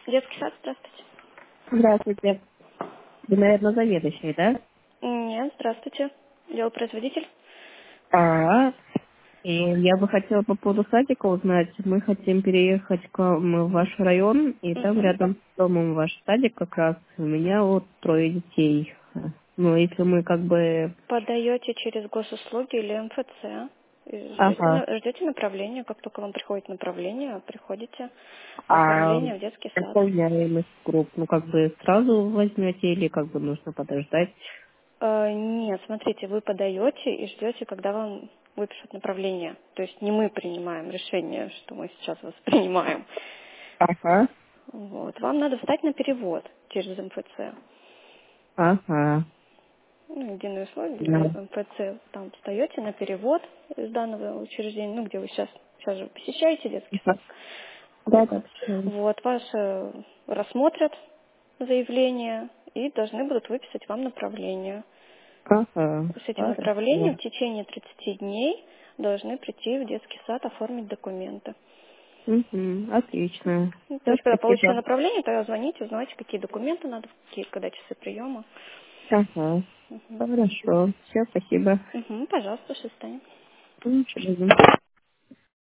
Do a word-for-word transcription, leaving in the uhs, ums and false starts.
Детский сад, здравствуйте. Здравствуйте. Вы, наверное, заведующий, да? Нет, здравствуйте. Делопроизводитель. А, и я бы хотела по поводу садика узнать. Мы хотим переехать к вам в ваш район, и там Угу. рядом с домом ваш садик как раз. У меня вот трое детей. Ну, если мы как бы... Подаете через госуслуги или эм эф цэ. И Ждете, Ага. на- ждете направления. Как только вам приходит направление, приходите на А оформление в детский сад. пополняемость групп, ну, как бы сразу возьмете или как бы нужно подождать? Э, нет, смотрите, вы подаете и ждете, когда вам выпишут направление. То есть не мы принимаем решение, что мы сейчас вас принимаем. Ага. Вот. Вам надо встать на перевод через эм эф цэ. Ага. Ну, единые условия Да. для эм эф цэ, там встаете на перевод из данного учреждения, ну, где вы сейчас, сейчас же посещаете детский сад. Да, да, почему? Вот, ваше рассмотрят заявление и должны будут выписать вам направление. Ага. С этим Хорошо. направлением в течение тридцати дней должны прийти в детский сад оформить документы. Угу. Отлично. Ну, то Все, есть, когда получите спасибо. направление, тогда звоните, узнавайте, какие документы надо, какие, когда часы приема. Ага. Угу. Хорошо. Все, спасибо. Угу, пожалуйста, до свидания. Ну, что,